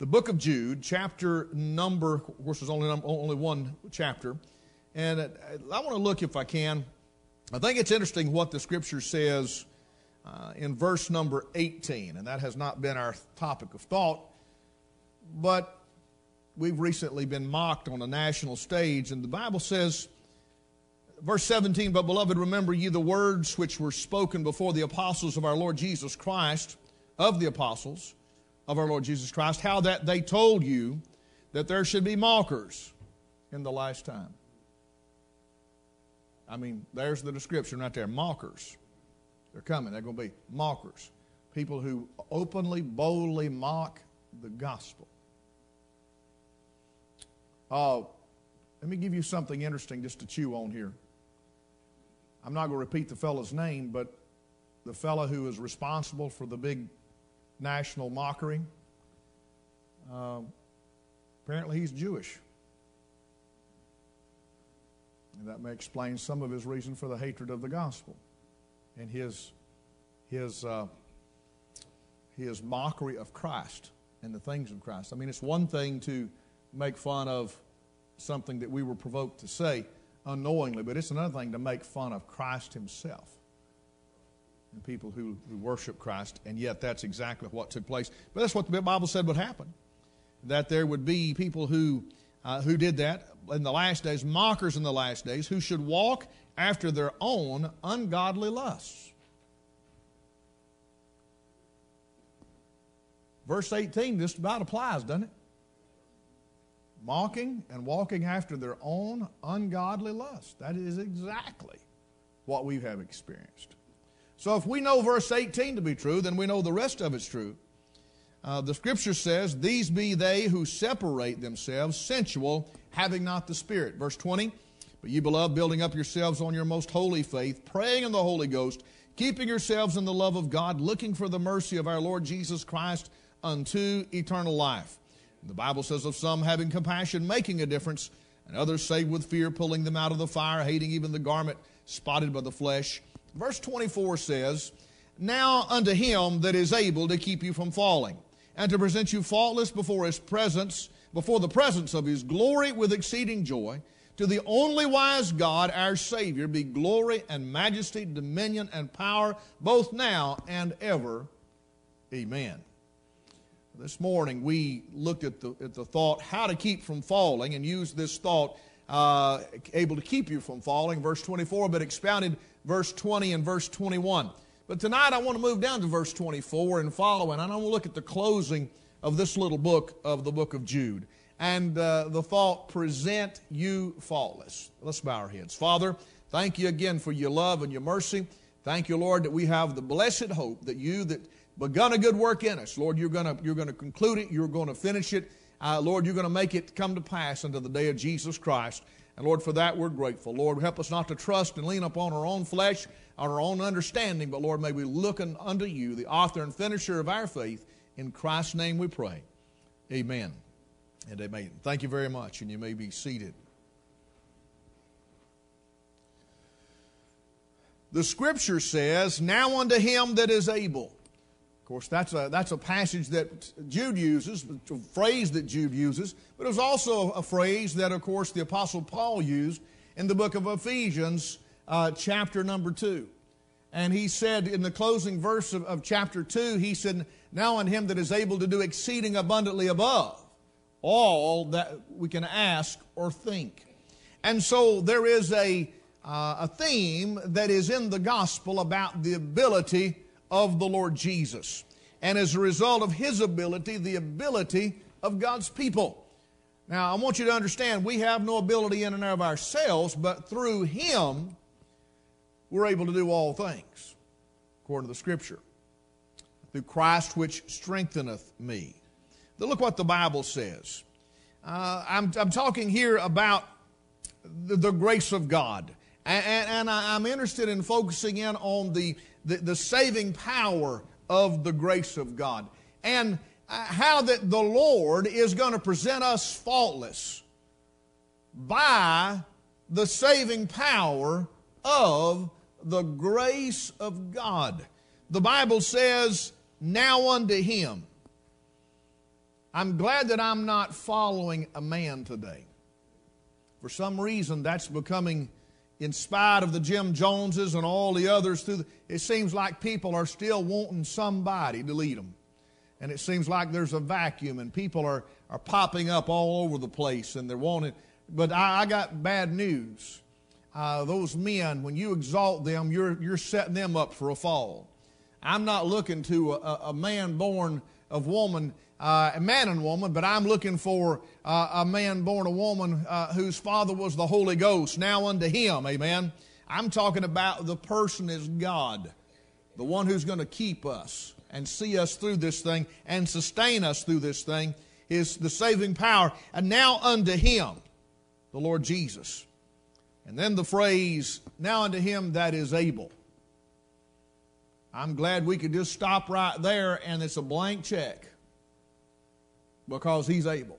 the book of Jude, chapter number, of course there's only one chapter, and I want to look, if I can, I think it's interesting what the Scripture says in verse number 18, and that has not been our topic of thought, but we've recently been mocked on a national stage, and the Bible says, verse 17, "But beloved, remember ye the words which were spoken before the apostles of our Lord Jesus Christ, of the apostles of our Lord Jesus Christ, how that they told you that there should be mockers in the last time." I mean, there's the description right there, mockers. They're coming, they're going to be mockers. People who openly, boldly mock the gospel. Let me give you something interesting just to chew on here. I'm not going to repeat the fellow's name, but the fellow who is responsible for the big national mockery, apparently he's Jewish. And that may explain some of his reason for the hatred of the gospel and his mockery of Christ and the things of Christ. I mean, it's one thing to make fun of something that we were provoked to say unknowingly, but it's another thing to make fun of Christ himself and people who worship Christ, and yet that's exactly what took place. But that's what the Bible said would happen, that there would be people who did that in the last days, mockers in the last days, who should walk after their own ungodly lusts. Verse 18 just about applies, doesn't it? Mocking and walking after their own ungodly lust. That is exactly what we have experienced. So if we know verse 18 to be true, then we know the rest of it's true. The Scripture says, "These be they who separate themselves, sensual, having not the Spirit." Verse 20, "But ye, beloved, building up yourselves on your most holy faith, praying in the Holy Ghost, keeping yourselves in the love of God, looking for the mercy of our Lord Jesus Christ unto eternal life." The Bible says, "Of some having compassion, making a difference, and others saved with fear, pulling them out of the fire, hating even the garment spotted by the flesh." Verse 24 says, "Now unto him that is able to keep you from falling, and to present you faultless before his presence, before the presence of his glory with exceeding joy, to the only wise God, our Savior, be glory and majesty, dominion and power, both now and ever. Amen." This morning we looked at the thought, how to keep from falling, and used this thought, able to keep you from falling, verse 24, but expounded verse 20 and verse 21. But tonight I want to move down to verse 24 and following, and I want to look at the closing of this little book of the book of Jude. And the thought, present you faultless. Let's bow our heads. Father, thank you again for your love and your mercy. Thank you, Lord, that we have the blessed hope that you that begun a good work in us, Lord, you're going to conclude it, you're going to finish it. Lord, you're going to make it come to pass unto the day of Jesus Christ. And Lord, for that we're grateful. Lord, help us not to trust and lean upon our own flesh, on our own understanding, but Lord, may we look unto you, the author and finisher of our faith. In Christ's name we pray. Amen and amen. Thank you very much, and you may be seated. The Scripture says, "Now unto him that is able." Of course, that's a passage that Jude uses, a phrase that Jude uses, but it was also a phrase that, of course, the Apostle Paul used in the book of Ephesians, chapter number 2. And he said in the closing verse of chapter 2, he said, "Now unto him that is able to do exceeding abundantly above all that we can ask or think." And so there is a theme that is in the gospel about the ability of the Lord Jesus. And as a result of his ability, the ability of God's people. Now, I want you to understand, we have no ability in and of ourselves, but through him, we're able to do all things, according to the Scripture. Through Christ which strengtheneth me. Now look what the Bible says. I'm talking here about the grace of God. And I'm interested in focusing in on the saving power of the grace of God. And how that the Lord is going to present us faultless by the saving power of the grace of God. The Bible says, "Now unto him." I'm glad that I'm not following a man today. For some reason, that's becoming, in spite of the Jim Joneses and all the others, it seems like people are still wanting somebody to lead them. And it seems like there's a vacuum, and people are popping up all over the place, and they're wanting. But I got bad news. Those men, when you exalt them, you're setting them up for a fall. I'm not looking to a man born of woman, a man and woman, but I'm looking for a man born of woman whose father was the Holy Ghost, now unto him, amen. I'm talking about the person is God, the one who's going to keep us and see us through this thing and sustain us through this thing, is the saving power. And now unto him, the Lord Jesus. And then the phrase, now unto him that is able. I'm glad we could just stop right there and it's a blank check, because he's able.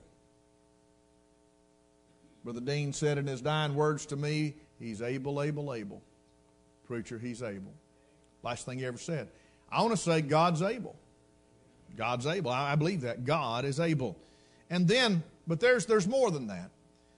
Brother Dean said in his dying words to me, he's able, able, able. Preacher, he's able. Last thing he ever said. I want to say God's able. God's able. I believe that. God is able. And then, but there's more than that.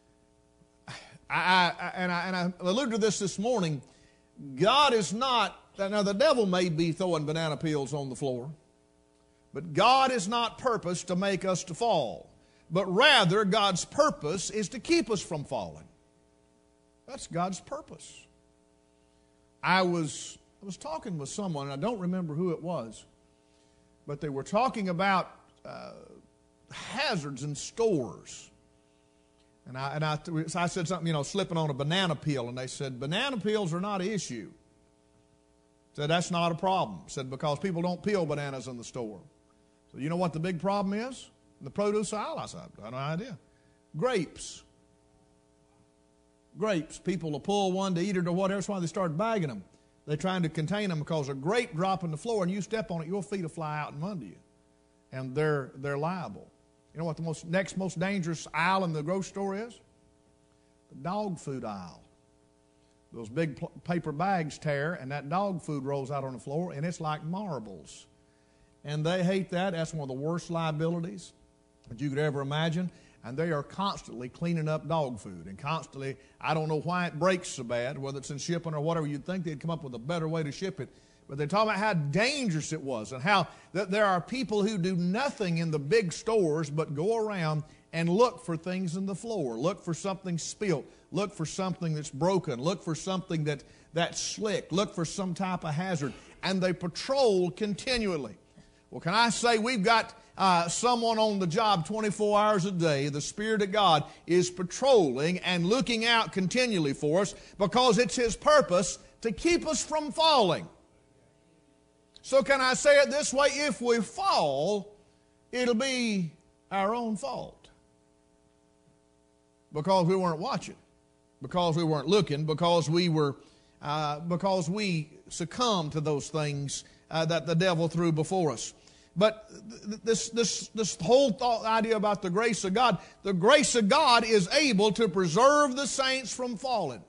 I alluded to this morning. God is not, now the devil may be throwing banana peels on the floor, but God is not purposed to make us to fall. But rather, God's purpose is to keep us from falling. That's God's purpose. I was talking with someone, and I don't remember who it was, but they were talking about hazards in stores. And I said something, slipping on a banana peel, and they said, banana peels are not an issue. I said, that's not a problem. I said, because people don't peel bananas in the store. So you know what the big problem is? In the produce aisle? I said, I have no idea. Grapes. Grapes. People will pull one to eat it or whatever. That's why they start bagging them. They're trying to contain them, because a grape drop on the floor and you step on it, your feet will fly out and under you. And they're liable. You know what the next most dangerous aisle in the grocery store is? The dog food aisle. Those big paper bags tear, and that dog food rolls out on the floor, and it's like marbles. And they hate that. That's one of the worst liabilities that you could ever imagine. And they are constantly cleaning up dog food, and constantly, I don't know why it breaks so bad, whether it's in shipping or whatever. You'd think they'd come up with a better way to ship it. But they're talking about how dangerous it was, and how that there are people who do nothing in the big stores but go around and look for things in the floor, look for something spilt, look for something that's broken, look for something that's slick, look for some type of hazard, and they patrol continually. Well, can I say we've got someone on the job 24 hours a day. The Spirit of God is patrolling and looking out continually for us, because it's His purpose to keep us from falling. So can I say it this way? If we fall, it'll be our own fault. Because we weren't watching, because we weren't looking, because we succumbed to those things that the devil threw before us. But this whole idea about the grace of God is able to preserve the saints from falling.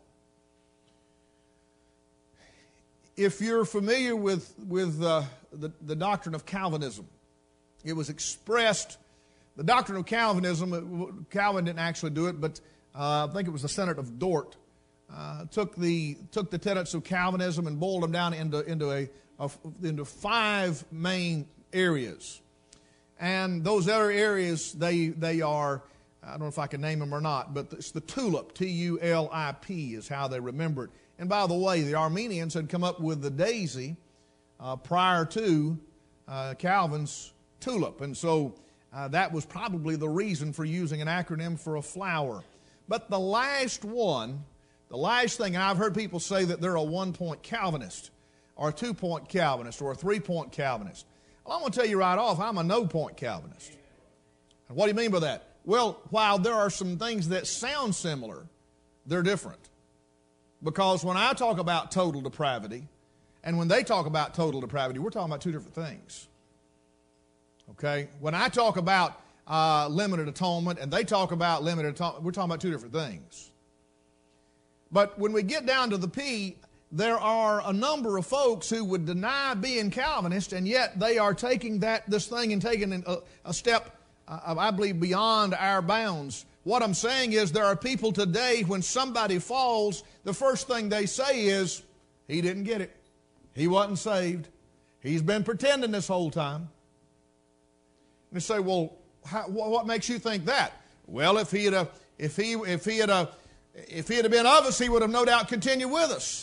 If you're familiar with the doctrine of Calvinism, it was expressed, the doctrine of Calvinism, Calvin didn't actually do it, but I think it was the Synod of Dort, took the tenets of Calvinism and boiled them down into 5 main areas. And those other areas, they are, I don't know if I can name them or not, but it's the tulip, T-U-L-I-P is how they remember it. And by the way, the Armenians had come up with the daisy prior to Calvin's tulip. And so that was probably the reason for using an acronym for a flower. But the last thing, and I've heard people say that they're a 1-point Calvinist, or a 2-point Calvinist, or a 3-point Calvinist. Well, I'm going to tell you right off, I'm a no-point Calvinist. And what do you mean by that? Well, while there are some things that sound similar, they're different. Because when I talk about total depravity, and when they talk about total depravity, we're talking about 2 different things. Okay? When I talk about limited atonement, and they talk about limited atonement, we're talking about 2 different things. But when we get down to the P, there are a number of folks who would deny being Calvinist, and yet they are taking this thing and taking a step I believe, beyond our bounds. What I'm saying is there are people today, when somebody falls, the first thing they say is, he didn't get it. He wasn't saved. He's been pretending this whole time. And they say, well, what makes you think that? Well, if he had been of us, he would have no doubt continued with us.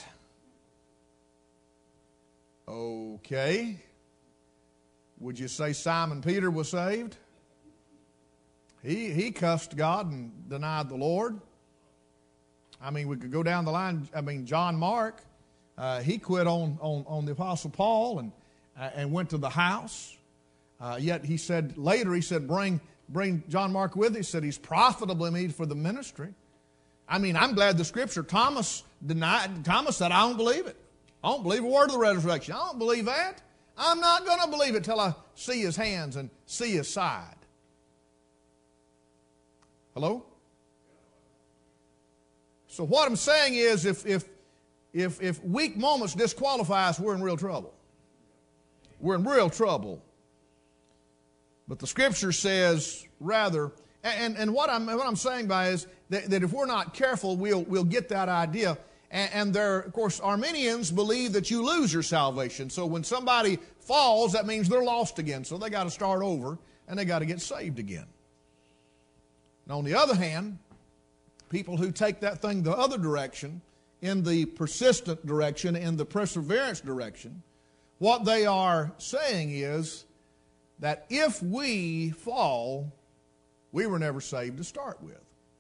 Okay. Would you say Simon Peter was saved? He cussed God and denied the Lord. I mean, we could go down the line. I mean, John Mark, he quit on the Apostle Paul and went to the house. Yet he said, bring John Mark with you. He said, he's profitably made for the ministry. I mean, I'm glad the Scripture, Thomas said, I don't believe it. I don't believe a word of the resurrection. I don't believe that. I'm not going to believe it till I see his hands and see his side. Hello? So what I'm saying is, if weak moments disqualify us, we're in real trouble. We're in real trouble. But the Scripture says rather, and what I'm saying by is that if we're not careful, we'll get that idea. And there, of course, Arminians believe that you lose your salvation. So when somebody falls, that means they're lost again. So they got to start over and they got to get saved again. Now, on the other hand, people who take that thing the other direction, in the persistent direction, in the perseverance direction, what they are saying is that if we fall, we were never saved to start with.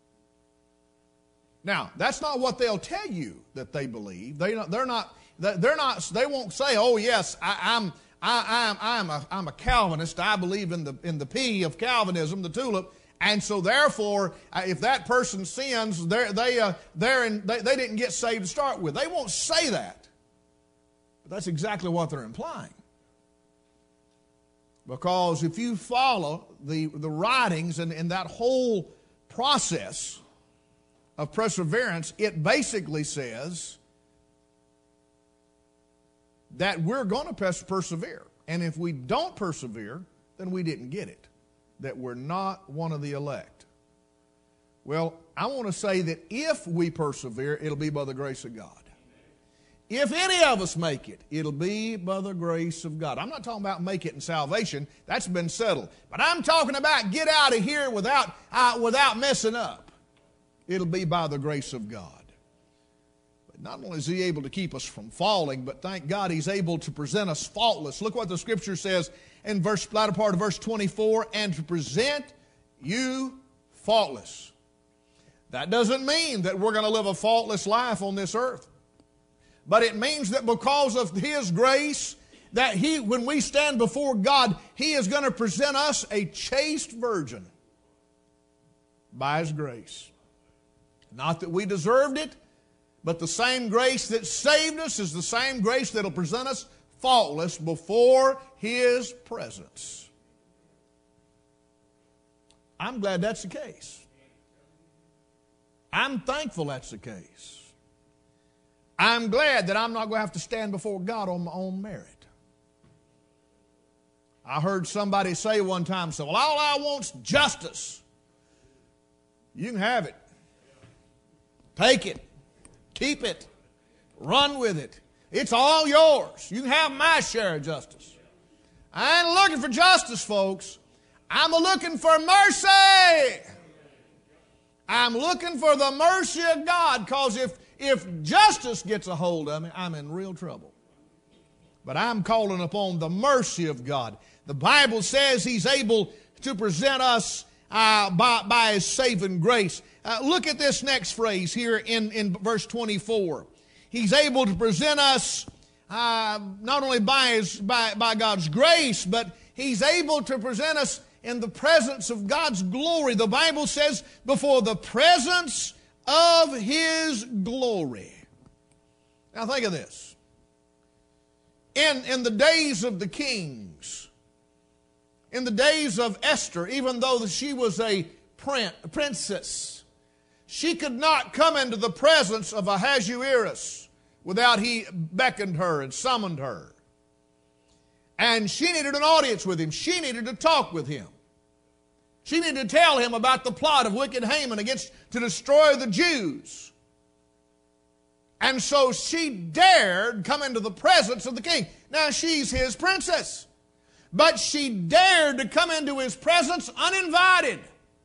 Now, that's not what they'll tell you that they believe. They won't say, "Oh yes, I'm a Calvinist. I believe in the P of Calvinism, the tulip." And so, therefore, if that person sins, they didn't get saved to start with. They won't say that. But that's exactly what they're implying. Because if you follow the writings and that whole process of perseverance, it basically says that we're going to persevere. And if we don't persevere, then we didn't get it. That we're not one of the elect. Well, I want to say that if we persevere, it'll be by the grace of God. If any of us make it, it'll be by the grace of God. I'm not talking about make it in salvation. That's been settled. But I'm talking about get out of here without messing up. It'll be by the grace of God. But not only is He able to keep us from falling, but thank God He's able to present us faultless. Look what the Scripture says in latter part of verse 24, and to present you faultless. That doesn't mean that we're going to live a faultless life on this earth. But it means that because of His grace, that when we stand before God, He is going to present us a chaste virgin by His grace. Not that we deserved it, but the same grace that saved us is the same grace that will present us faultless before His presence. I'm glad that's the case. I'm thankful that's the case. I'm glad that I'm not going to have to stand before God on my own merit. I heard somebody say one time, well, all I want's justice. You can have it. Take it. Keep it. Run with it. It's all yours. You can have my share of justice. I ain't looking for justice, folks. I'm looking for mercy. I'm looking for the mercy of God, because if justice gets a hold of me, I'm in real trouble. But I'm calling upon the mercy of God. The Bible says He's able to present us by His saving grace. Look at this next phrase here in verse 24. He's able to present us not only by God's grace, but He's able to present us in the presence of God's glory. The Bible says, before the presence of His glory. Now think of this. In the days of the kings, in the days of Esther, even though she was a princess, she could not come into the presence of Ahasuerus without he beckoned her and summoned her. And she needed an audience with him. She needed to talk with him. She needed to tell him about the plot of wicked Haman to destroy the Jews. And so she dared come into the presence of the king. Now she's his princess. But she dared to come into his presence uninvited.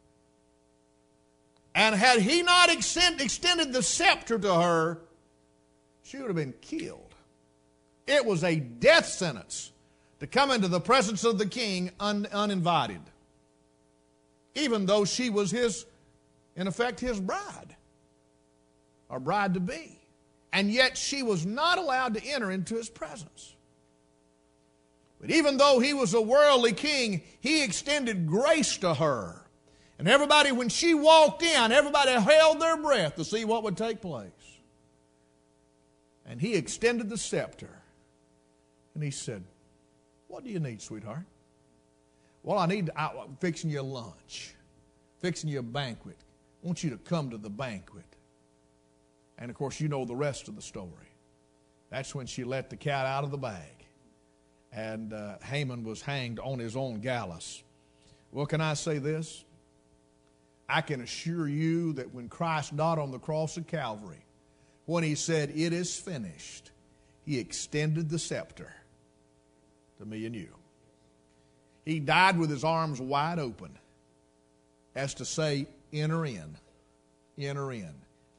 And had he not extended the scepter to her, she would have been killed. It was a death sentence to come into the presence of the king uninvited. Even though she was in effect, his bride. Or bride-to-be. And yet she was not allowed to enter into his presence. But even though he was a worldly king, he extended grace to her. And everybody, when she walked in, everybody held their breath to see what would take place. And he extended the scepter. And he said, "What do you need, sweetheart?" "Well, I'm fixing you a lunch. Fixing you a banquet. I want you to come to the banquet." And of course, you know the rest of the story. That's when she let the cat out of the bag. And Haman was hanged on his own gallows. Well, can I say this? I can assure you that when Christ died on the cross of Calvary, when he said, "It is finished," he extended the scepter to me and you. He died with his arms wide open as to say, "Enter in. Enter in."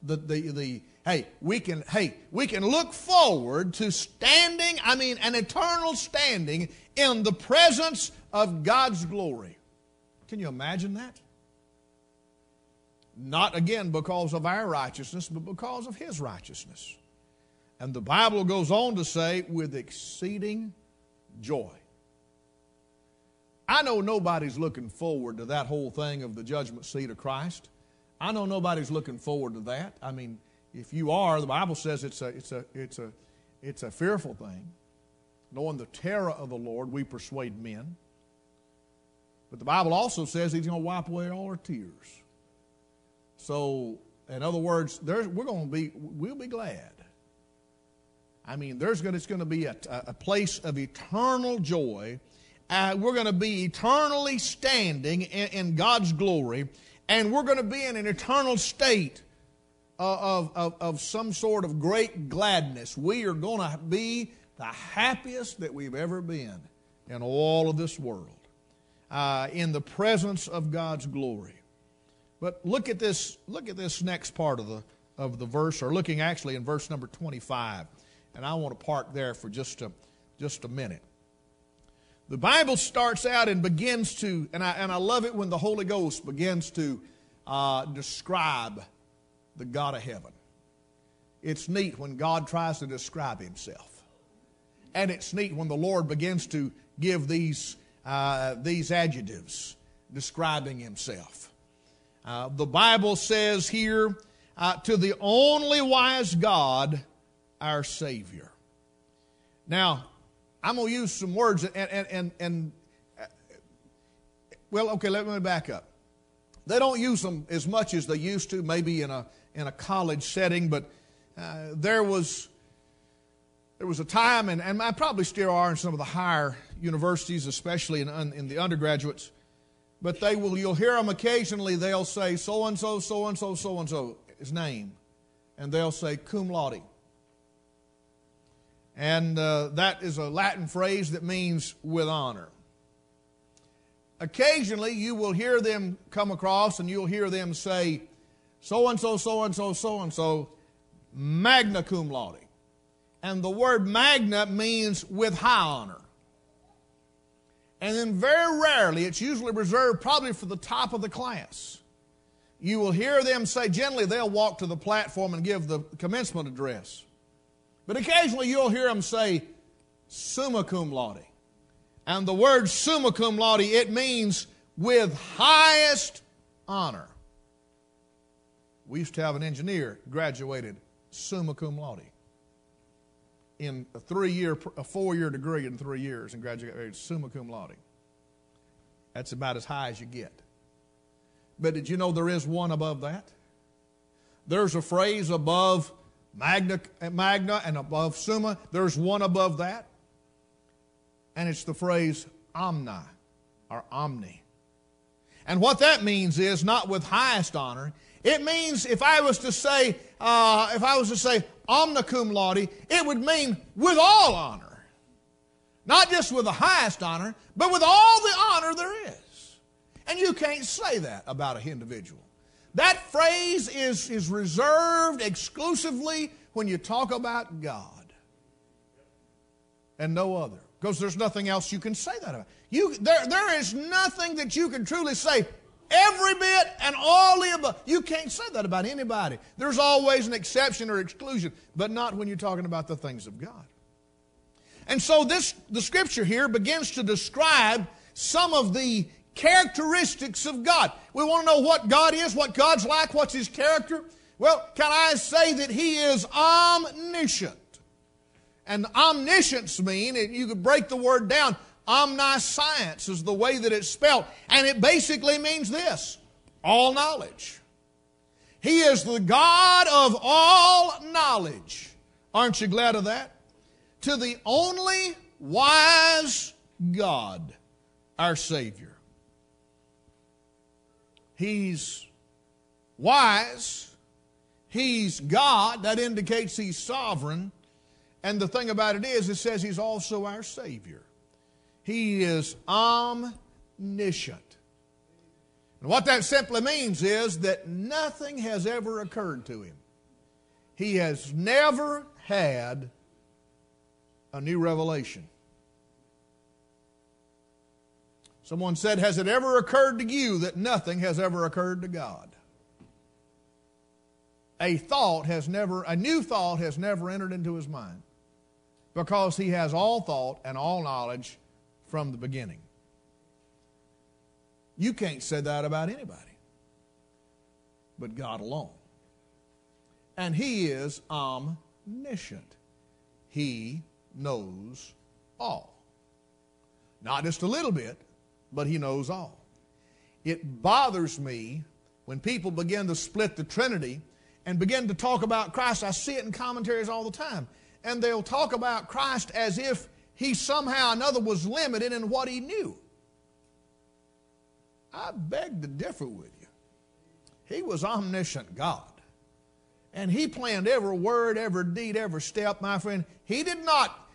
We can look forward to an eternal standing in the presence of God's glory. Can you imagine that? Not again because of our righteousness, but because of his righteousness. And the Bible goes on to say, with exceeding joy. I know nobody's looking forward to that whole thing of the judgment seat of Christ. I know nobody's looking forward to that. I mean, if you are, the Bible says it's a fearful thing. Knowing the terror of the Lord, we persuade men. But the Bible also says he's going to wipe away all our tears. So, in other words, we'll be glad. I mean, it's going to be a place of eternal joy. We're going to be eternally standing in God's glory, and we're going to be in an eternal state of some sort of great gladness. We are going to be the happiest that we've ever been in all of this world, in the presence of God's glory. But look at this next part of the verse, or looking actually in verse number 25. And I want to park there for just a minute. The Bible starts out and begins to, and I love it when the Holy Ghost begins to describe the God of heaven. It's neat when God tries to describe himself. And it's neat when the Lord begins to give these adjectives describing himself. The Bible says here, to the only wise God, our Savior. Now, I'm going to use some words well, okay, let me back up. They don't use them as much as they used to, maybe in a college setting, but there was a time, and I probably still are in some of the higher universities, especially in the undergraduates, but you'll hear them occasionally, they'll say so-and-so, so-and-so, so-and-so, his name, and they'll say cum laude. And that is a Latin phrase that means with honor. Occasionally you will hear them come across and you'll hear them say so-and-so, so-and-so, so-and-so, magna cum laude. And the word magna means with high honor. And then very rarely, it's usually reserved probably for the top of the class. You will hear them say, generally they'll walk to the platform and give the commencement address. But occasionally you'll hear them say summa cum laude. And the word summa cum laude, it means with highest honor. We used to have an engineer graduated summa cum laude in a 4-year degree in 3 years, and graduated summa cum laude. That's about as high as you get. But did you know there is one above that? There's a phrase above magna and above summa. There's one above that. And it's the phrase omni or omni. And what that means is not with highest honor. It means if I was to say omni cum laude, it would mean with all honor. Not just with the highest honor, but with all the honor there is. And you can't say that about an individual. That phrase is reserved exclusively when you talk about God and no other. Because there's nothing else you can say that about. There is nothing that you can truly say every bit and all the above. You can't say that about anybody. There's always an exception or exclusion, but not when you're talking about the things of God. And so the Scripture here begins to describe some of the characteristics of God. We want to know what God is, what God's like, what's His character. Well, can I say that He is omniscient? And omniscience means, you could break the word down, omniscience is the way that it's spelled. And it basically means this: all knowledge. He is the God of all knowledge. Aren't you glad of that? To the only wise God, our Savior. He's wise. He's God. That indicates He's sovereign. And the thing about it is, it says He's also our Savior. He is omniscient. And what that simply means is that nothing has ever occurred to Him. He has never had a new revelation. Someone said, has it ever occurred to you that nothing has ever occurred to God? A new thought has never entered into his mind, because He has all thought and all knowledge from the beginning. You can't say that about anybody but God alone. And He is omniscient. He knows all. Not just a little bit, but He knows all. It bothers me when people begin to split the Trinity and begin to talk about Christ. I see it in commentaries all the time. And they'll talk about Christ as if He somehow or another was limited in what He knew. I beg to differ with you. He was omniscient God. And He planned every word, every deed, every step, my friend. He didn't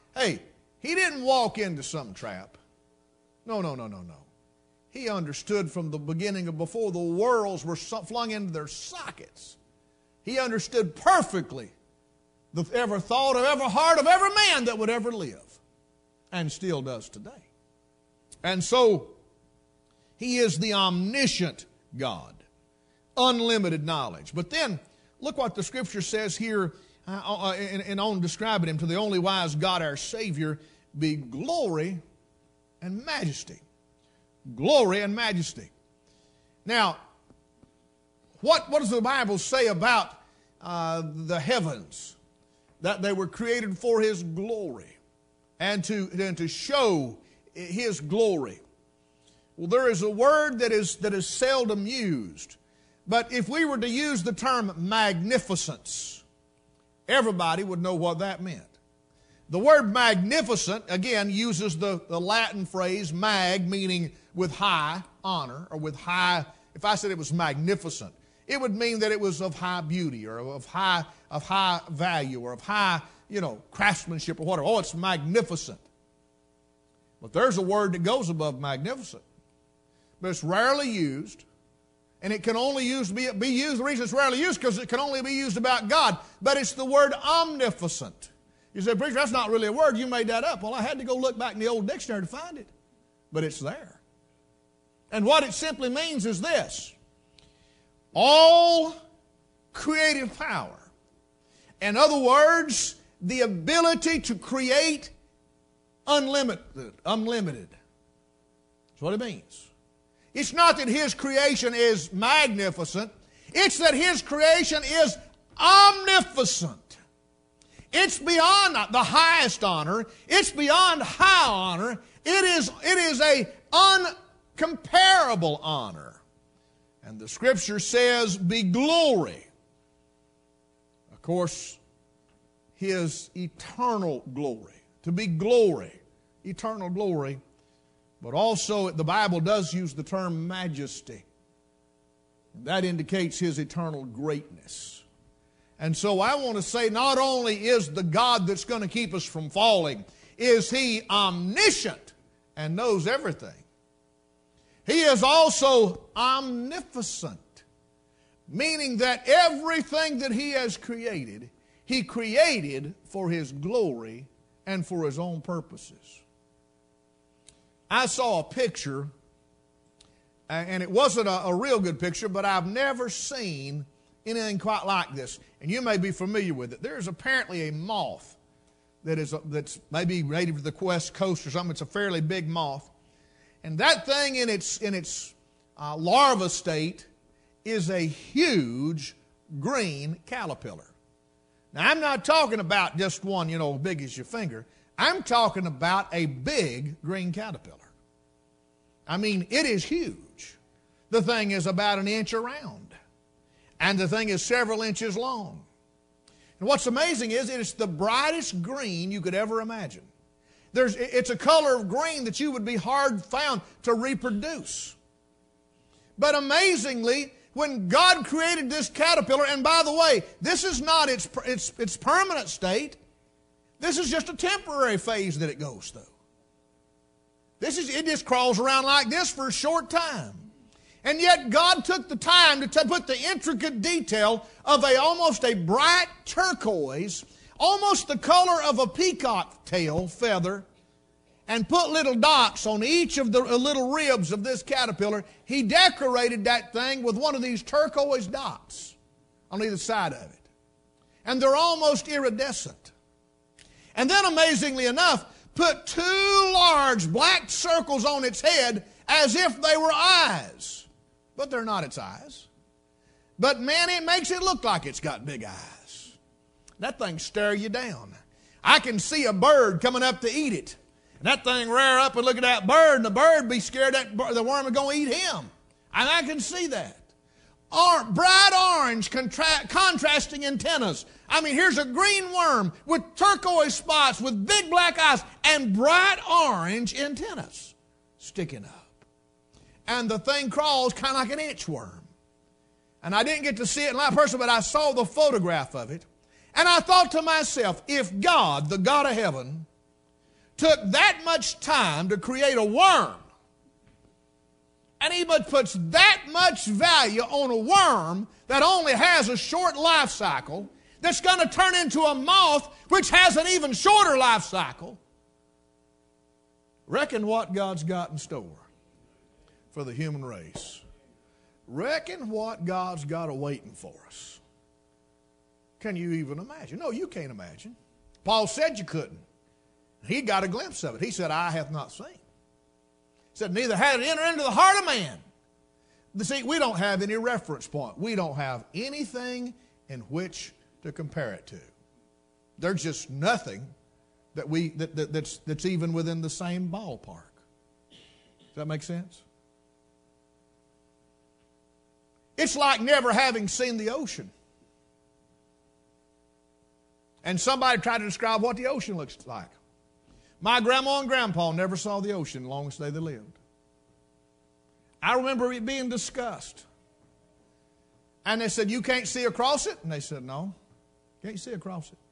walk into some trap. No. He understood from the beginning of before the worlds were flung into their sockets. He understood perfectly every thought of every heart of every man that would ever live, and still does today. And so, He is the omniscient God, unlimited knowledge. But then, look what the Scripture says here on describing Him. To the only wise God, our Savior, be glory and majesty. Glory and majesty. Now, what does the Bible say about the heavens? That they were created for His glory and to show His glory. Well, there is a word that is seldom used. But if we were to use the term magnificence, everybody would know what that meant. The word magnificent, again, uses the Latin phrase mag, meaning with high honor, or with high. If I said it was magnificent, it would mean that it was of high beauty, or of high value, or of high, craftsmanship, or whatever. Oh, it's magnificent. But there's a word that goes above magnificent. But it's rarely used. And it can only be used, the reason it's rarely used, because it can only be used about God. But it's the word omnificent. You say, preacher, that's not really a word. You made that up. Well, I had to go look back in the old dictionary to find it. But it's there. And what it simply means is this: all creative power. In other words, the ability to create unlimited. That's what it means. It's not that His creation is magnificent. It's that His creation is omnificent. It's beyond the highest honor. It's beyond high honor. It is a uncomparable honor. And the Scripture says, be glory. Of course, His eternal glory. To be glory, eternal glory, But also the Bible does use the term majesty. That indicates His eternal greatness. And so I want to say, not only is the God that's going to keep us from falling, is He omniscient and knows everything. He is also omnipotent, meaning that everything that He has created, He created for His glory and for His own purposes. I saw a picture, and it wasn't a real good picture, but I've never seen anything quite like this. And you may be familiar with it. There's apparently a moth that's maybe native to the West Coast or something. It's a fairly big moth. And that thing in its larva state is a huge green caterpillar. Now, I'm not talking about just one, big as your finger. I'm talking about a big green caterpillar. I mean, it is huge. The thing is about an inch around. And the thing is several inches long. And what's amazing is it's the brightest green you could ever imagine. It's a color of green that you would be hard found to reproduce. But amazingly, when God created this caterpillar, and by the way, this is not its permanent state. This is just a temporary phase that it goes through. It just crawls around like this for a short time. And yet God took the time to put the intricate detail of almost a bright turquoise, almost the color of a peacock tail feather, and put little dots on each of the little ribs of this caterpillar. He decorated that thing with one of these turquoise dots on either side of it. And they're almost iridescent. And then, amazingly enough, put two large black circles on its head as if they were eyes. But they're not its eyes. But man, it makes it look like it's got big eyes. That thing stare you down. I can see a bird coming up to eat it. And that thing rear up and look at that bird, and the bird be scared that the worm is going to eat him. And I can see that. Bright orange contrasting antennas. I mean, here's a green worm with turquoise spots with big black eyes and bright orange antennas sticking up. And the thing crawls kind of like an inchworm. And I didn't get to see it in live person, but I saw the photograph of it. And I thought to myself, if God, the God of heaven, took that much time to create a worm, and He puts that much value on a worm that only has a short life cycle, that's going to turn into a moth which has an even shorter life cycle, reckon what God's got in store for the human race. Reckon what God's got awaiting for us. Can you even imagine? No, you can't imagine. Paul said you couldn't. He got a glimpse of it. He said, "Eye hath not seen." He said, "Neither had it entered into the heart of man." See, we don't have any reference point. We don't have anything in which to compare it to. There's just nothing that's even within the same ballpark. Does that make sense? It's like never having seen the ocean. And somebody tried to describe what the ocean looks like. My grandma and grandpa never saw the ocean the longest day they lived. I remember it being discussed. And they said, "You can't see across it?" And they said, "No, can't see across it."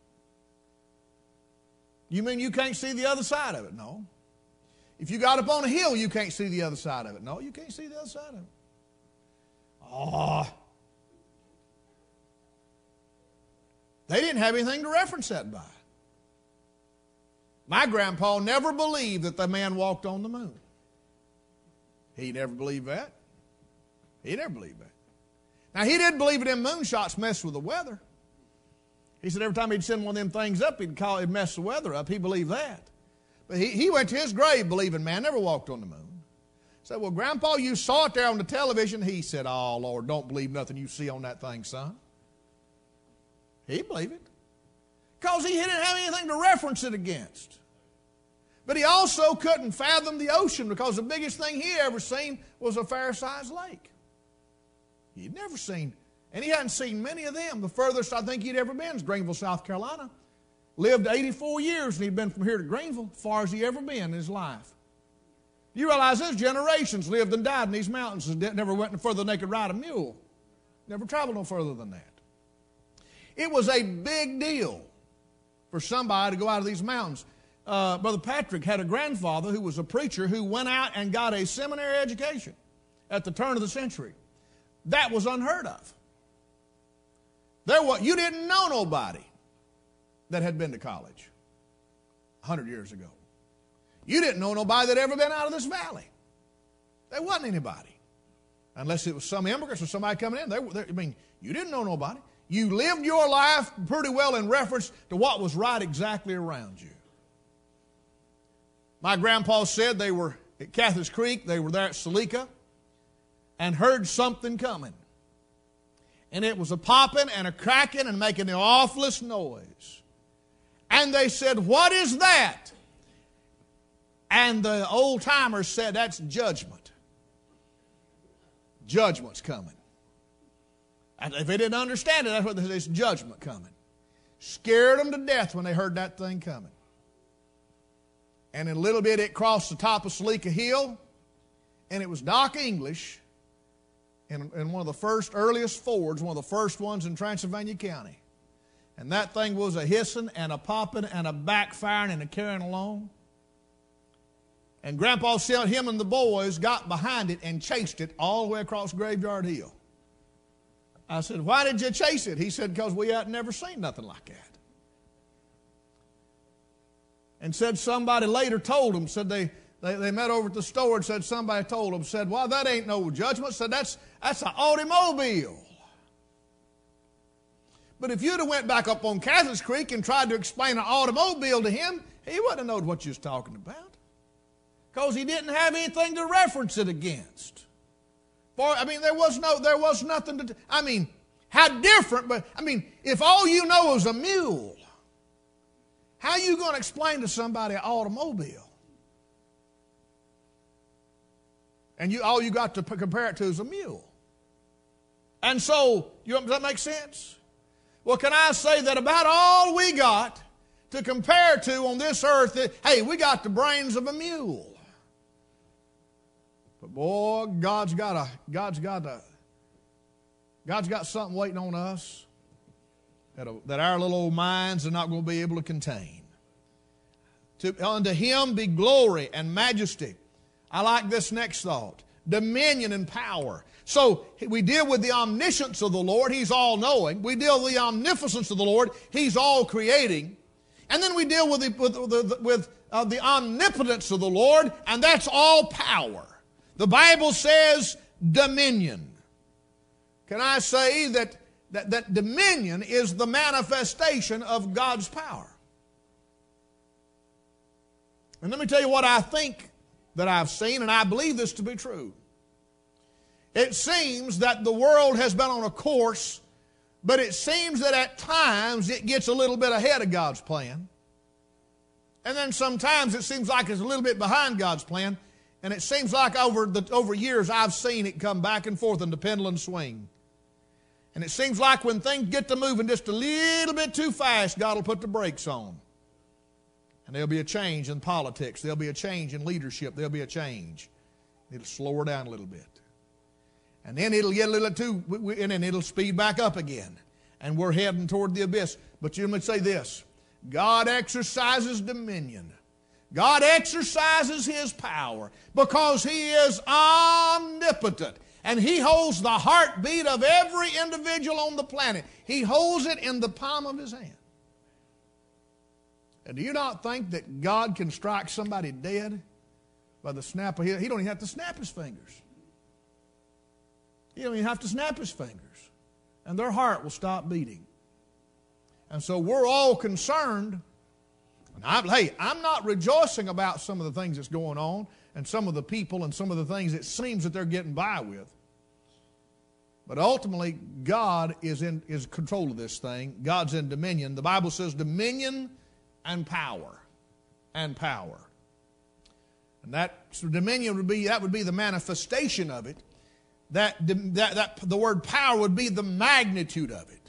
"You mean you can't see the other side of it?" "No." "If you got up on a hill, you can't see the other side of it?" "No, you can't see the other side of it." Oh. They didn't have anything to reference that by. My grandpa never believed that the man walked on the moon. He never believed that. He never believed that. Now, he didn't believe it in moonshots messed with the weather. He said every time he'd send one of them things up, it'd mess the weather up. He believed that. But he went to his grave believing man never walked on the moon. I said, "Well, Grandpa, you saw it there on the television." He said, "Oh, Lord, don't believe nothing you see on that thing, son." He believed it. Because he didn't have anything to reference it against. But he also couldn't fathom the ocean because the biggest thing he ever seen was a fair-sized lake. He'd never seen, and he hadn't seen many of them. The furthest I think he'd ever been is Greenville, South Carolina. Lived 84 years and he'd been from here to Greenville, as far as he ever been in his life. You realize there's generations lived and died in these mountains and never went no further than they could ride a mule. Never traveled no further than that. It was a big deal for somebody to go out of these mountains. Brother Patrick had a grandfather who was a preacher who went out and got a seminary education at the turn of the century. That was unheard of. You didn't know nobody that had been to college 100 years ago. You didn't know nobody that had ever been out of this valley. There wasn't anybody. Unless it was some immigrants or somebody coming in. You didn't know nobody. You lived your life pretty well in reference to what was right exactly around you. My grandpa said they were at Catherine's Creek, they were there at Salika, and heard something coming. And it was a popping and a cracking and making the awfulest noise. And they said, "What is that?" And the old-timers said, "That's judgment. Judgment's coming." And if they didn't understand it, that's what they said, it's judgment coming. Scared them to death when they heard that thing coming. And in a little bit, it crossed the top of Salika Hill, and it was Doc English in one of the earliest fords, one of the first ones in Transylvania County. And that thing was a hissing and a popping and a backfiring and a carrying along. And Grandpa said him and the boys got behind it and chased it all the way across Graveyard Hill. I said, "Why did you chase it?" He said, "Because we had never seen nothing like that." And said somebody later told them, said they met over at the store and said somebody told them, said, "Well, that ain't no judgment." Said, that's an automobile. But if you'd have went back up on Catherine's Creek and tried to explain an automobile to him, he wouldn't have known what you was talking about. Because he didn't have anything to reference it against. There was nothing to, how different, but, if all you know is a mule, how are you going to explain to somebody an automobile? And all you got to compare it to is a mule. And so, does that make sense? Well, can I say that about all we got to compare to on this earth, we got the brains of a mule. But boy, God's got something waiting on us that our little old minds are not going to be able to contain. Unto Him be glory and majesty. I like this next thought. Dominion and power. So we deal with the omniscience of the Lord. He's all-knowing. We deal with the omnipotence of the Lord. He's all-creating. And then we deal with the omnipotence of the Lord, and that's all power. The Bible says dominion. Can I say that dominion is the manifestation of God's power? And let me tell you what I think that I've seen, and I believe this to be true. It seems that the world has been on a course, but it seems that at times it gets a little bit ahead of God's plan. And then sometimes it seems like it's a little bit behind God's plan. And it seems like over years I've seen it come back and forth in the pendulum swing. And it seems like when things get to moving just a little bit too fast, God will put the brakes on. And there'll be a change in politics. There'll be a change in leadership. There'll be a change. It'll slow her down a little bit. And then it'll get a little too, and then it'll speed back up again. And we're heading toward the abyss. But let me say this. God exercises dominion. God exercises His power because He is omnipotent. And He holds the heartbeat of every individual on the planet. He holds it in the palm of His hand. And do you not think that God can strike somebody dead by the snap of He don't even have to snap His fingers. He don't even have to snap His fingers. And their heart will stop beating. And so we're all concerned. I'm not rejoicing about some of the things that's going on and some of the people and some of the things it seems that they're getting by with. But ultimately, God is in control of this thing. God's in dominion. The Bible says dominion and power. And power. And dominion would be the manifestation of it. That the word power would be the magnitude of it.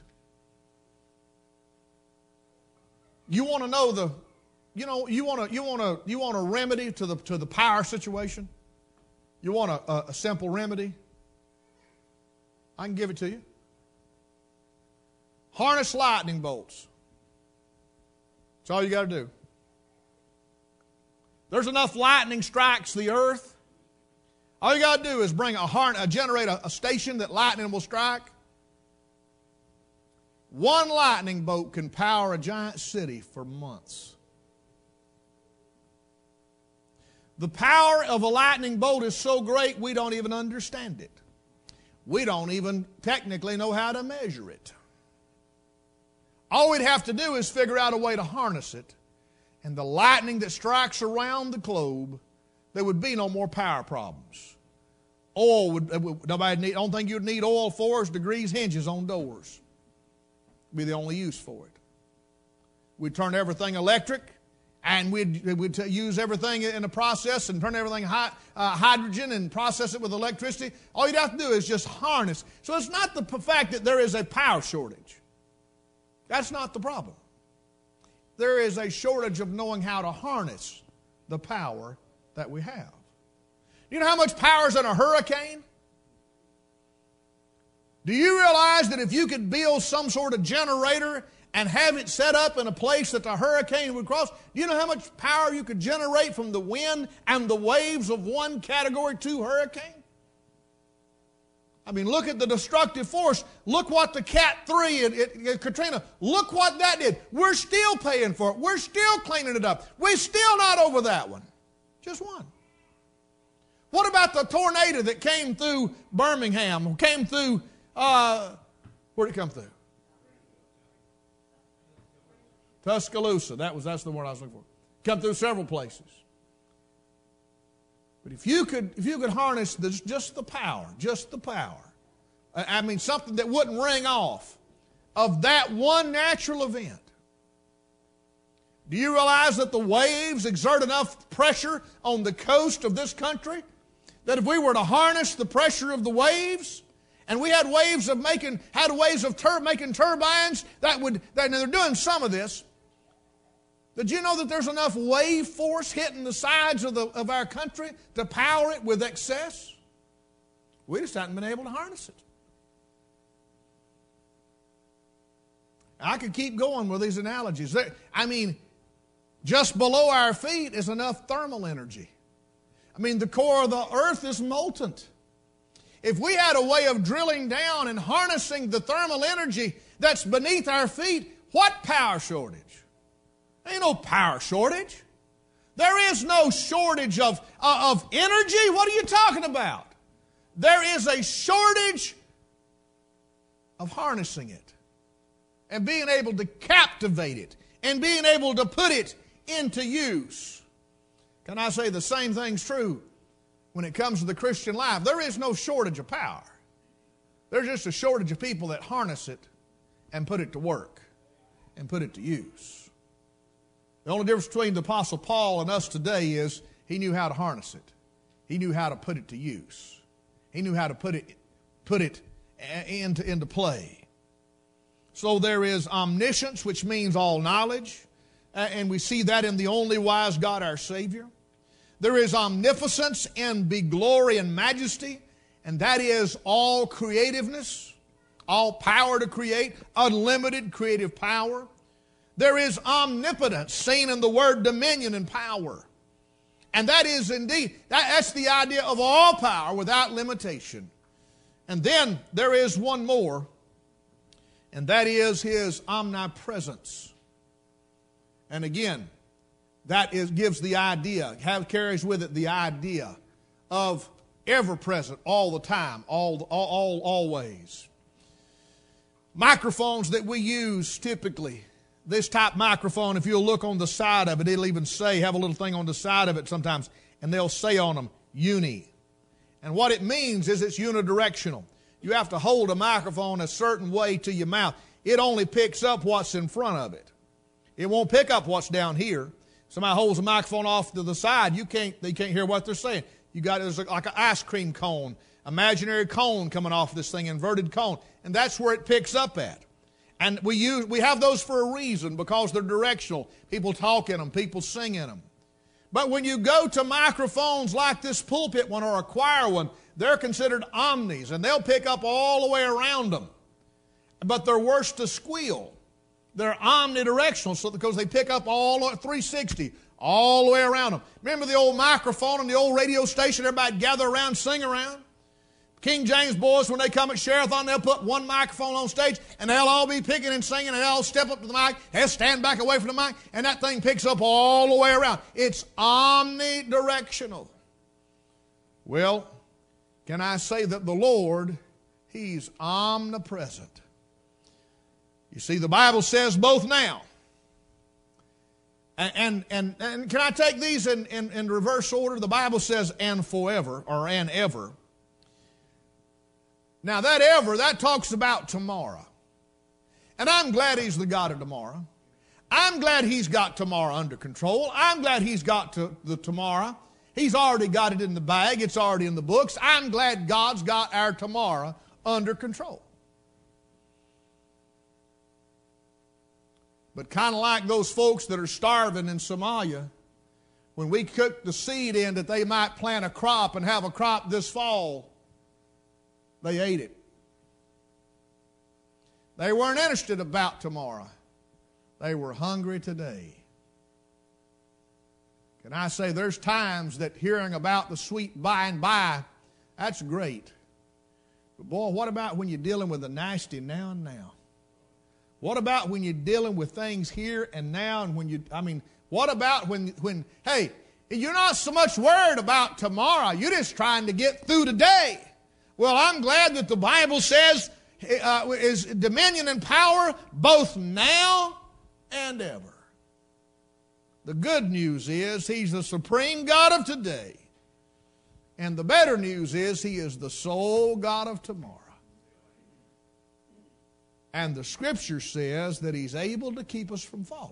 You want to know you want a remedy to the power situation? You want a simple remedy? I can give it to you. Harness lightning bolts. That's all you got to do. There's enough lightning strikes the earth. All you got to do is generate a station that lightning will strike. One lightning bolt can power a giant city for months. The power of a lightning bolt is so great we don't even understand it. We don't even technically know how to measure it. All we'd have to do is figure out a way to harness it, and the lightning that strikes around the globe, there would be no more power problems. Oil don't think you'd need oil for is degrees hinges on doors. Be the only use for it. We'd turn everything electric, and we'd use everything in the process and turn everything hydrogen and process it with electricity. All you'd have to do is just harness. So it's not the fact that there is a power shortage. That's not the problem. There is a shortage of knowing how to harness the power that we have. Do you know how much power is in a hurricane? Do you realize that if you could build some sort of generator and have it set up in a place that the hurricane would cross, do you know how much power you could generate from the wind and the waves of one Category 2 hurricane? I mean, look at the destructive force. Look what the Cat 3 at Katrina, look what that did. We're still paying for it. We're still cleaning it up. We're still not over that one. Just one. What about the tornado that came through Birmingham, came through, where did it come through? Tuscaloosa. That's the word I was looking for. Come through several places. But if you could harness just the power, I mean something that wouldn't ring off of that one natural event. Do you realize that the waves exert enough pressure on the coast of this country that if we were to harness the pressure of the waves, and we had waves of making turbines and they're doing some of this. Did you know that there's enough wave force hitting the sides of our country to power it with excess? We just haven't been able to harness it. I could keep going with these analogies. Just below our feet is enough thermal energy. The core of the earth is molten. If we had a way of drilling down and harnessing the thermal energy that's beneath our feet, what power shortage? There ain't no power shortage. There is no shortage of energy. What are you talking about? There is a shortage of harnessing it and being able to captivate it and being able to put it into use. Can I say the same thing's true when it comes to the Christian life? There is no shortage of power. There's just a shortage of people that harness it and put it to work and put it to use. The only difference between the Apostle Paul and us today is he knew how to harness it. He knew how to put it to use. He knew how to put it into play. So there is omniscience, which means all knowledge. And we see that in the only wise God, our Savior. There is omnipotence in big glory and majesty, and that is all creativeness, all power to create, unlimited creative power. There is omnipotence, seen in the word dominion and power. And that is indeed, that's the idea of all power without limitation. And then there is one more, and that is His omnipresence. And again, gives the idea, carries with it the idea of ever present, all the time, always. Microphones that we use typically, this type microphone, if you'll look on the side of it, it'll even have a little thing on the side of it sometimes, and they'll say on them, uni. And what it means is it's unidirectional. You have to hold a microphone a certain way to your mouth. It only picks up what's in front of it. It won't pick up what's down here. Somebody holds a microphone off to the side, they can't hear what they're saying. There's like an ice cream cone, imaginary cone coming off this thing, inverted cone, and that's where it picks up at. And we have those for a reason, because they're directional. People talk in them, people sing in them. But when you go to microphones like this pulpit one or a choir one, they're considered omnis, and they'll pick up all the way around them. But they're worse to squeal. They're omnidirectional, so because they pick up all 360, all the way around them. Remember the old microphone and the old radio station everybody gather around, sing around? King James boys, when they come at Sherathon, they'll put one microphone on stage, and they'll all be picking and singing, and they'll all step up to the mic, they'll stand back away from the mic, and that thing picks up all the way around. It's omnidirectional. Well, can I say that the Lord, He's omnipresent. You see, the Bible says both now. And can I take these in reverse order? The Bible says and forever, or and ever. Now that ever, that talks about tomorrow. And I'm glad He's the God of tomorrow. I'm glad He's got tomorrow under control. I'm glad He's got the tomorrow. He's already got it in the bag. It's already in the books. I'm glad God's got our tomorrow under control. But kind of like those folks that are starving in Somalia, when we cooked the seed in that they might plant a crop and have a crop this fall, they ate it. They weren't interested about tomorrow. They were hungry today. Can I say there's times that hearing about the sweet by and by, that's great. But boy, what about when you're dealing with the nasty now and now? What about when you're dealing with things here and now, and what about when hey, you're not so much worried about tomorrow, you're just trying to get through today. Well, I'm glad that the Bible says is dominion and power both now and ever. The good news is He's the supreme God of today. And the better news is He is the sole God of tomorrow. And the Scripture says that He's able to keep us from falling.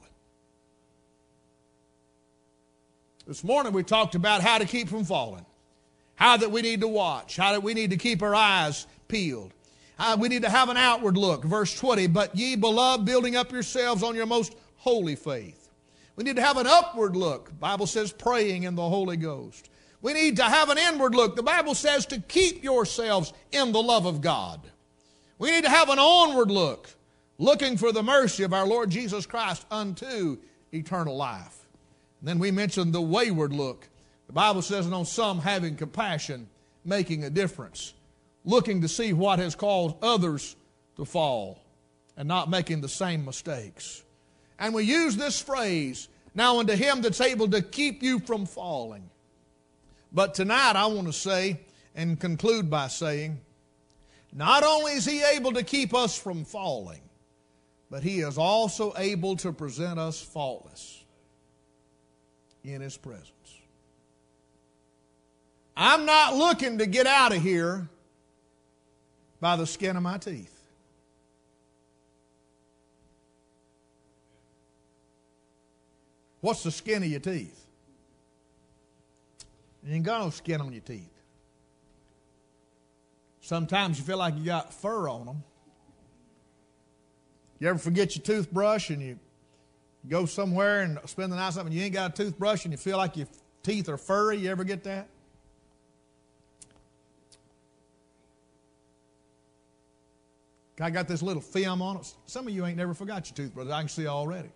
This morning we talked about how to keep from falling. How that we need to watch. How that we need to keep our eyes peeled. How we need to have an outward look. Verse 20, but ye beloved, building up yourselves on your most holy faith. We need to have an upward look. The Bible says praying in the Holy Ghost. We need to have an inward look. The Bible says to keep yourselves in the love of God. We need to have an onward look, looking for the mercy of our Lord Jesus Christ unto eternal life. And then we mentioned the wayward look. The Bible says, and on some having compassion, making a difference, looking to see what has caused others to fall and not making the same mistakes. And we use this phrase, now unto Him that's able to keep you from falling. But tonight I want to say and conclude by saying, not only is He able to keep us from falling, but He is also able to present us faultless in His presence. I'm not looking to get out of here by the skin of my teeth. What's the skin of your teeth? You ain't got no skin on your teeth. Sometimes you feel like you got fur on them. You ever forget your toothbrush and you go somewhere and spend the night or something and you ain't got a toothbrush and you feel like your teeth are furry? You ever get that? I got this little film on it. Some of you ain't never forgot your toothbrush. I can see already.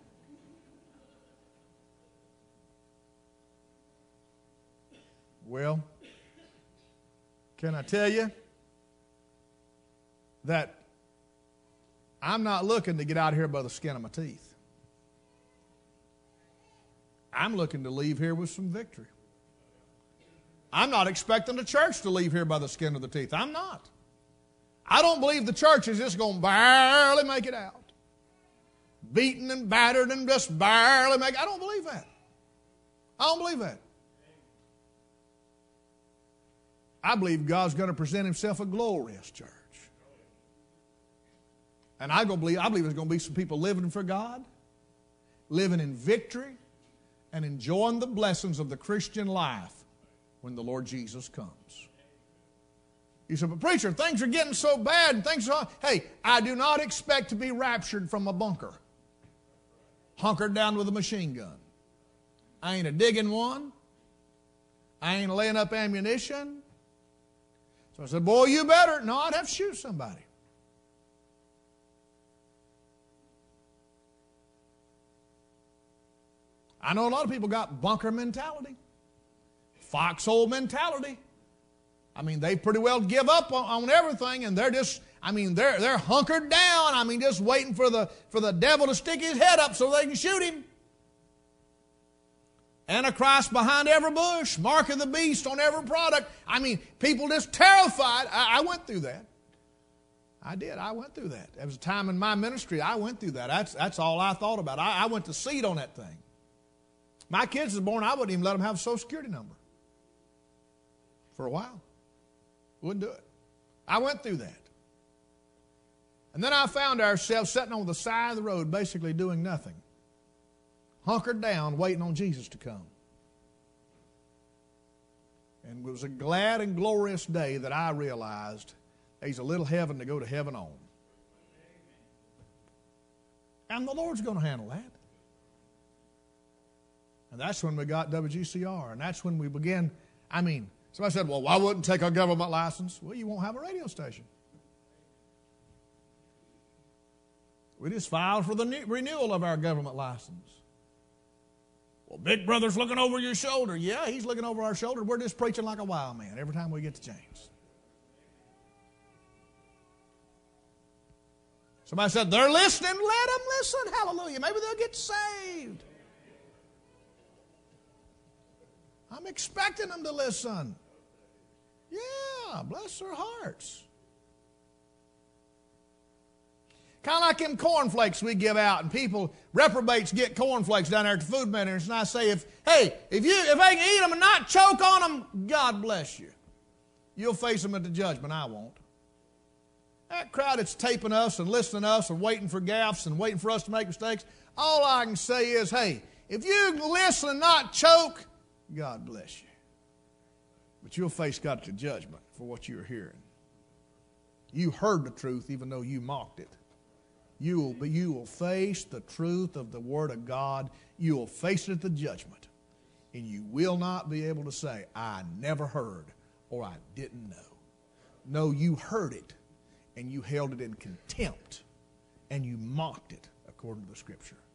Well, can I tell you that I'm not looking to get out of here by the skin of my teeth. I'm looking to leave here with some victory. I'm not expecting the church to leave here by the skin of the teeth. I'm not. I don't believe the church is just going to barely make it out. Beaten and battered and just barely make it. I don't believe that. I don't believe that. I believe God's going to present Himself a glorious church. And I believe there's going to be some people living for God, living in victory, and enjoying the blessings of the Christian life when the Lord Jesus comes. You said, but preacher, things are getting so bad and things are... Hey, I do not expect to be raptured from a bunker, hunkered down with a machine gun. I ain't a digging one. I ain't laying up ammunition. So I said, boy, you better. No, I'd have to shoot somebody. I know a lot of people got bunker mentality, foxhole mentality. I mean, they pretty well give up on everything, and they're just, I mean, they're hunkered down. I mean, just waiting for the devil to stick his head up so they can shoot him. Antichrist behind every bush, mark of the beast on every product. I mean, people just terrified. I went through that. I did. I went through that. There was a time in my ministry I went through that. That's all I thought about. I went to seed on that thing. My kids was born, I wouldn't even let them have a Social Security number. For a while. Wouldn't do it. I went through that. And then I found ourselves sitting on the side of the road basically doing nothing. Hunkered down, waiting on Jesus to come. And it was a glad and glorious day that I realized there's a little heaven to go to heaven on. And the Lord's going to handle that. And that's when we got WGCR. And that's when we began. I mean, somebody said, well, why wouldn't take a government license? Well, you won't have a radio station. We just filed for the renewal of our government license. Well, Big Brother's looking over your shoulder. Yeah, he's looking over our shoulder. We're just preaching like a wild man every time we get to James. Somebody said, they're listening. Let them listen. Hallelujah. Maybe they'll get saved. I'm expecting them to listen. Yeah, bless their hearts. Kind of like them cornflakes we give out, and people, reprobates, get cornflakes down there at the food vendors, and I say, if they can eat them and not choke on them, God bless you. You'll face them at the judgment, I won't. That crowd that's taping us and listening to us and waiting for gaffes and waiting for us to make mistakes, all I can say is, hey, if you listen and not choke, God bless you. But you'll face God at the judgment for what you're hearing. You heard the truth even though you mocked it. You will face the truth of the Word of God. You will face it at the judgment. And you will not be able to say, I never heard or I didn't know. No, you heard it and you held it in contempt and you mocked it according to the Scripture.